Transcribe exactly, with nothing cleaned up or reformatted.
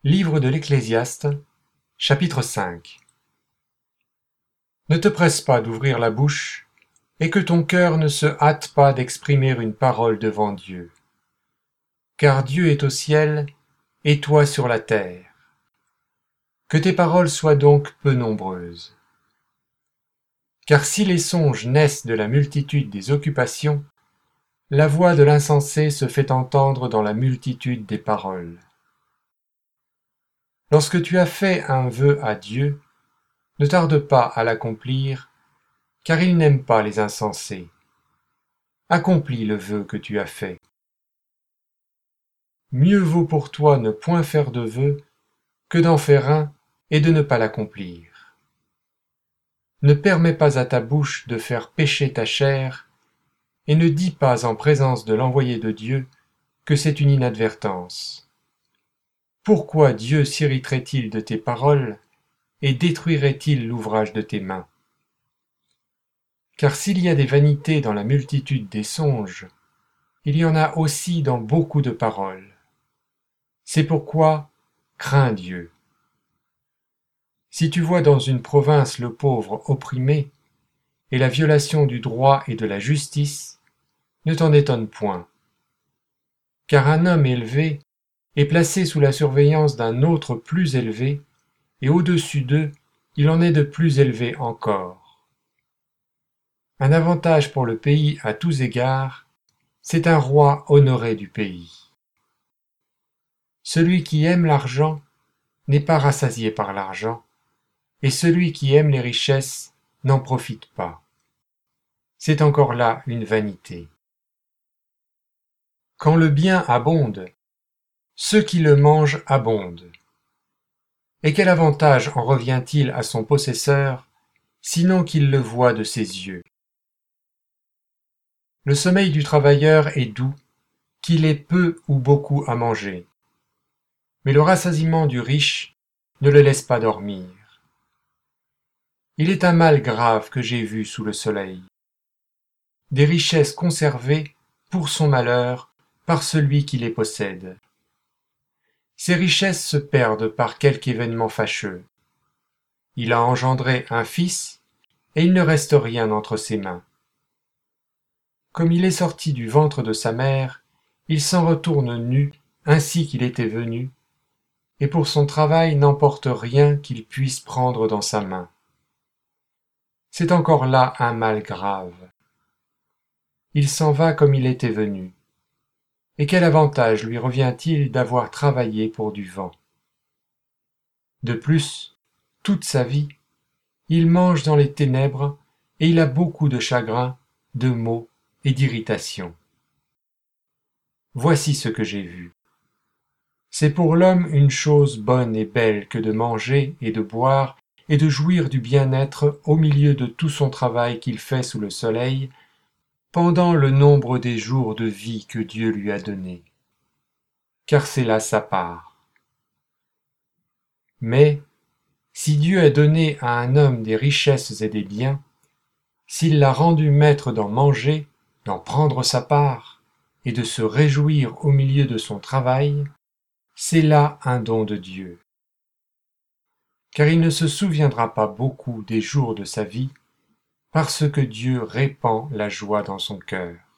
Livre de l'Ecclésiaste, chapitre cinq. Ne te presse pas d'ouvrir la bouche, et que ton cœur ne se hâte pas d'exprimer une parole devant Dieu. Car Dieu est au ciel, et toi sur la terre. Que tes paroles soient donc peu nombreuses. Car si les songes naissent de la multitude des occupations, la voix de l'insensé se fait entendre dans la multitude des paroles. Lorsque tu as fait un vœu à Dieu, ne tarde pas à l'accomplir, car il n'aime pas les insensés. Accomplis le vœu que tu as fait. Mieux vaut pour toi ne point faire de vœu que d'en faire un et de ne pas l'accomplir. Ne permets pas à ta bouche de faire pécher ta chair, et ne dis pas en présence de l'envoyé de Dieu que c'est une inadvertance. Pourquoi Dieu s'irriterait-il de tes paroles et détruirait-il l'ouvrage de tes mains? Car s'il y a des vanités dans la multitude des songes, il y en a aussi dans beaucoup de paroles. C'est pourquoi crains Dieu. Si tu vois dans une province le pauvre opprimé et la violation du droit et de la justice, ne t'en étonne point. Car un homme élevé est placé sous la surveillance d'un autre plus élevé, et au-dessus d'eux, il en est de plus élevé encore. Un avantage pour le pays à tous égards, c'est un roi honoré du pays. Celui qui aime l'argent n'est pas rassasié par l'argent, et celui qui aime les richesses n'en profite pas. C'est encore là une vanité. Quand le bien abonde, ceux qui le mangent abondent. Et quel avantage en revient-il à son possesseur, sinon qu'il le voit de ses yeux? Le sommeil du travailleur est doux, qu'il ait peu ou beaucoup à manger. Mais le rassasiement du riche ne le laisse pas dormir. Il est un mal grave que j'ai vu sous le soleil. Des richesses conservées pour son malheur par celui qui les possède. Ces richesses se perdent par quelque événement fâcheux. Il a engendré un fils, et il ne reste rien entre ses mains. Comme il est sorti du ventre de sa mère, il s'en retourne nu, ainsi qu'il était venu, et pour son travail n'emporte rien qu'il puisse prendre dans sa main. C'est encore là un mal grave. Il s'en va comme il était venu. Et quel avantage lui revient-il d'avoir travaillé pour du vent? De plus, toute sa vie, il mange dans les ténèbres et il a beaucoup de chagrin, de maux et d'irritation. Voici ce que j'ai vu. C'est pour l'homme une chose bonne et belle que de manger et de boire et de jouir du bien-être au milieu de tout son travail qu'il fait sous le soleil, pendant le nombre des jours de vie que Dieu lui a donnés. Car c'est là sa part. Mais, si Dieu a donné à un homme des richesses et des biens, s'il l'a rendu maître d'en manger, d'en prendre sa part, et de se réjouir au milieu de son travail, c'est là un don de Dieu. Car il ne se souviendra pas beaucoup des jours de sa vie, parce que Dieu répand la joie dans son cœur.